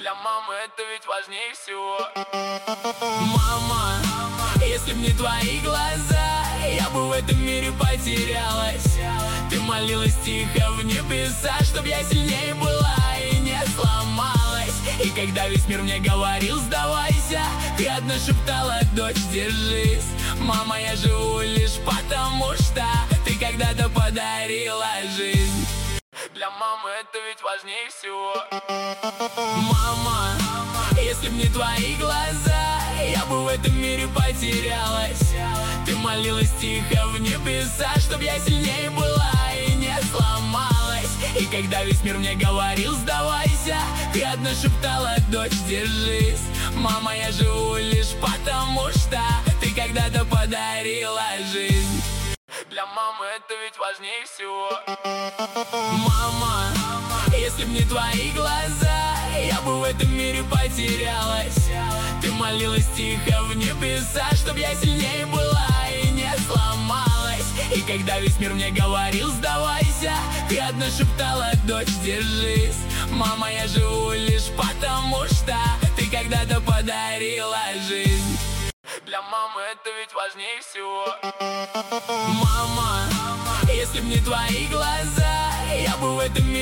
Для мамы это ведь важнее всего. Мама, если б не твои глаза, я бы в этом мире потерялась. Ты молилась тихо в небеса, чтоб я сильнее была и не сломалась. И когда весь мир мне говорил сдавайся, ты одна шептала: дочь, держись. Мама, я живу лишь потому, что ты когда-то подарила жизнь. Для мамы это ведь важнее всего. Мама, если б не твои глаза, я бы в этом мире потерялась. Ты молилась тихо в небеса, чтоб я сильнее была и не сломалась. И когда весь мир мне говорил сдавайся, ты одна шептала: дочь, держись. Мама, я живу лишь потому, что ты когда-то подарила жизнь. Для мамы это ведь важнее всего. Мама, если б не твои глаза, я бы в этом мире потерялась. Ты молилась тихо в небеса, чтоб я сильнее была и не сломалась. И когда весь мир мне говорил сдавайся, ты одна шептала: дочь, держись. Мама, я живу лишь потому, что ты когда-то подарила жизнь. Для мамы это ведь важнее всего. Мама, если б не твои глаза, я бы в этом мире